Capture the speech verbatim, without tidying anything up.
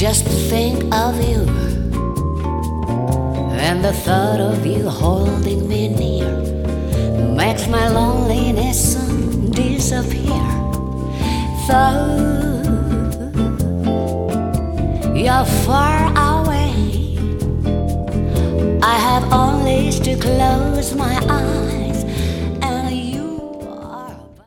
Just think of you and the thought of you holding me near makes my loneliness soon disappear. Though you're far away, I have only to close my eyes